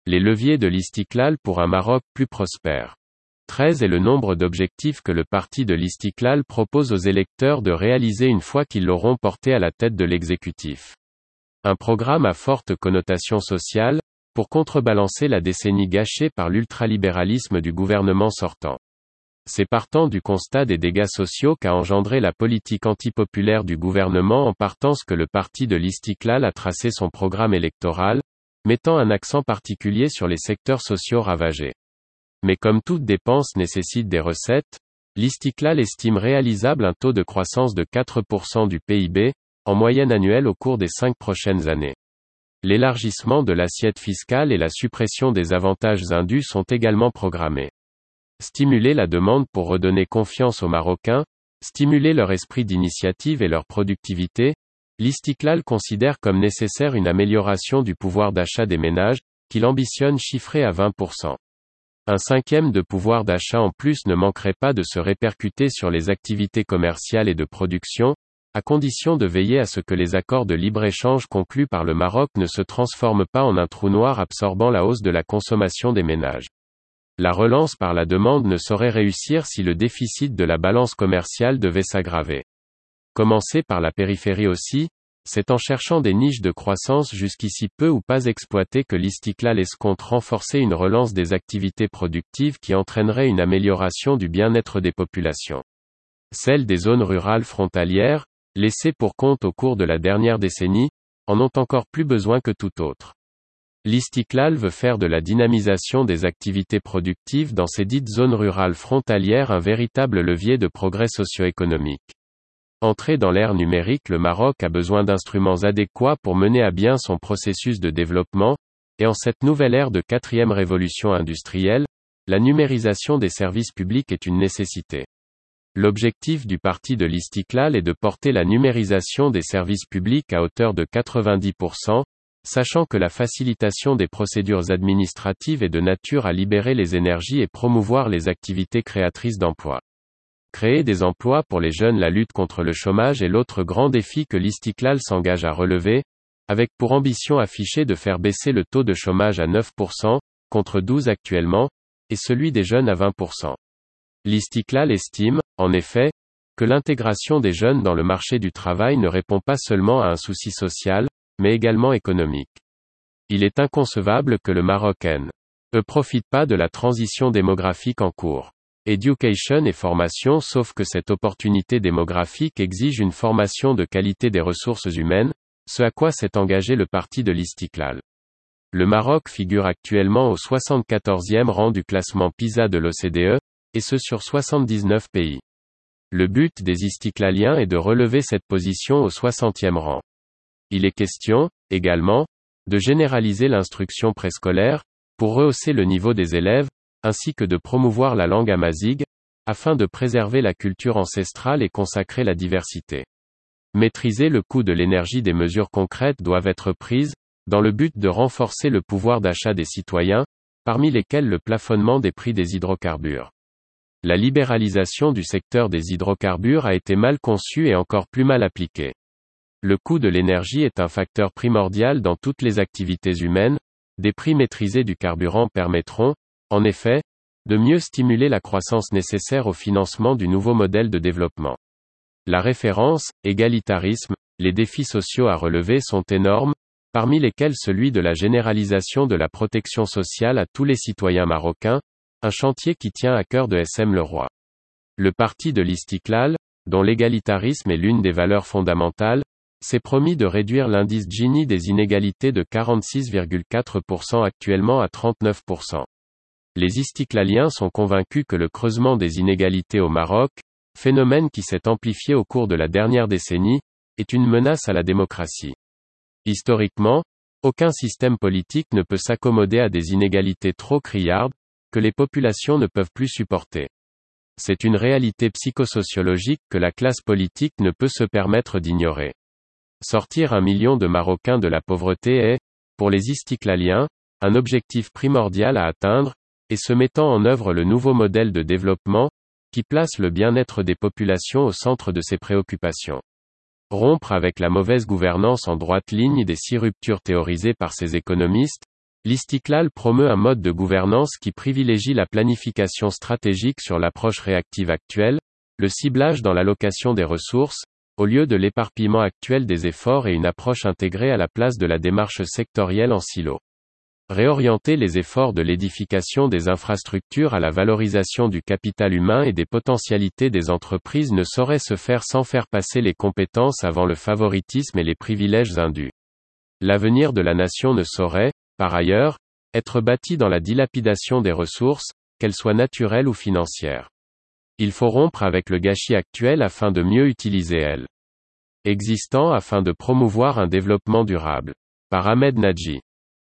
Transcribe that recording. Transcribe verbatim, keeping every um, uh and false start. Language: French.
Les leviers de l'Istiqlal pour un Maroc plus prospère. treize est le nombre d'objectifs que le parti de l'Istiqlal propose aux électeurs de réaliser une fois qu'ils l'auront porté à la tête de l'exécutif. Un programme à forte connotation sociale, pour contrebalancer la décennie gâchée par l'ultralibéralisme du gouvernement sortant. C'est partant du constat des dégâts sociaux qu'a engendré la politique antipopulaire du gouvernement en partance que le parti de l'Istiqlal a tracé son programme électoral, mettant un accent particulier sur les secteurs sociaux ravagés. Mais comme toute dépense nécessite des recettes, l'Istiqlal estime réalisable un taux de croissance de quatre pour cent du P I B, en moyenne annuelle au cours des cinq prochaines années. L'élargissement de l'assiette fiscale et la suppression des avantages indus sont également programmés. Stimuler la demande pour redonner confiance aux Marocains, stimuler leur esprit d'initiative et leur productivité, l'Istiqlal considère comme nécessaire une amélioration du pouvoir d'achat des ménages, qu'il ambitionne chiffrer à vingt pour cent. Un cinquième de pouvoir d'achat en plus ne manquerait pas de se répercuter sur les activités commerciales et de production, à condition de veiller à ce que les accords de libre-échange conclus par le Maroc ne se transforment pas en un trou noir absorbant la hausse de la consommation des ménages. La relance par la demande ne saurait réussir si le déficit de la balance commerciale devait s'aggraver. Commencer par la périphérie aussi, c'est en cherchant des niches de croissance jusqu'ici peu ou pas exploitées que l'Istiqlal escompte renforcer une relance des activités productives qui entraînerait une amélioration du bien-être des populations. Celles des zones rurales frontalières, laissées pour compte au cours de la dernière décennie, en ont encore plus besoin que tout autre. L'Istiqlal veut faire de la dynamisation des activités productives dans ces dites zones rurales frontalières un véritable levier de progrès socio-économique. Entré dans l'ère numérique, le Maroc a besoin d'instruments adéquats pour mener à bien son processus de développement, et en cette nouvelle ère de quatrième révolution industrielle, la numérisation des services publics est une nécessité. L'objectif du parti de l'Istiqlal est de porter la numérisation des services publics à hauteur de quatre-vingt-dix pour cent, sachant que la facilitation des procédures administratives est de nature à libérer les énergies et promouvoir les activités créatrices d'emplois. Créer des emplois pour les jeunes. La lutte contre le chômage est l'autre grand défi que l'Istiqlal s'engage à relever, avec pour ambition affichée de faire baisser le taux de chômage à neuf pour cent, contre douze pour cent actuellement, et celui des jeunes à vingt pour cent. L'Istiqlal estime, en effet, que l'intégration des jeunes dans le marché du travail ne répond pas seulement à un souci social, mais également économique. Il est inconcevable que le Maroc ne profite pas de la transition démographique en cours. Education et formation, sauf que cette opportunité démographique exige une formation de qualité des ressources humaines, ce à quoi s'est engagé le parti de l'Istiqlal. Le Maroc figure actuellement au soixante-quatorzième rang du classement PISA de l'O C D E, et ce sur soixante-dix-neuf pays. Le but des Istiqlaliens est de relever cette position au soixantième rang. Il est question, également, de généraliser l'instruction préscolaire, pour rehausser le niveau des élèves, ainsi que de promouvoir la langue amazigh, afin de préserver la culture ancestrale et consacrer la diversité. Maîtriser le coût de l'énergie. Des mesures concrètes doivent être prises, dans le but de renforcer le pouvoir d'achat des citoyens, parmi lesquels le plafonnement des prix des hydrocarbures. La libéralisation du secteur des hydrocarbures a été mal conçue et encore plus mal appliquée. Le coût de l'énergie est un facteur primordial dans toutes les activités humaines. Des prix maîtrisés du carburant permettront, en effet, de mieux stimuler la croissance nécessaire au financement du nouveau modèle de développement. La référence, égalitarisme, les défis sociaux à relever sont énormes, parmi lesquels celui de la généralisation de la protection sociale à tous les citoyens marocains, un chantier qui tient à cœur de S M Leroy. Le parti de l'Istiqlal, dont l'égalitarisme est l'une des valeurs fondamentales, s'est promis de réduire l'indice Gini des inégalités de quarante-six virgule quatre pour cent actuellement à trente-neuf pour cent. Les Istiqlaliens sont convaincus que le creusement des inégalités au Maroc, phénomène qui s'est amplifié au cours de la dernière décennie, est une menace à la démocratie. Historiquement, aucun système politique ne peut s'accommoder à des inégalités trop criardes, que les populations ne peuvent plus supporter. C'est une réalité psychosociologique que la classe politique ne peut se permettre d'ignorer. Sortir un million de Marocains de la pauvreté est, pour les Istiqlaliens, un objectif primordial à atteindre, et se mettant en œuvre le nouveau modèle de développement, qui place le bien-être des populations au centre de ses préoccupations. Rompre avec la mauvaise gouvernance en droite ligne des six ruptures théorisées par ces économistes, L'Istiqlal promeut un mode de gouvernance qui privilégie la planification stratégique sur l'approche réactive actuelle, le ciblage dans l'allocation des ressources, au lieu de l'éparpillement actuel des efforts et une approche intégrée à la place de la démarche sectorielle en silo. Réorienter les efforts de l'édification des infrastructures à la valorisation du capital humain et des potentialités des entreprises ne saurait se faire sans faire passer les compétences avant le favoritisme et les privilèges indus. L'avenir de la nation ne saurait, par ailleurs, être bâti dans la dilapidation des ressources, qu'elles soient naturelles ou financières. Il faut rompre avec le gâchis actuel afin de mieux utiliser elles existant afin de promouvoir un développement durable. Par Ahmed Nadji.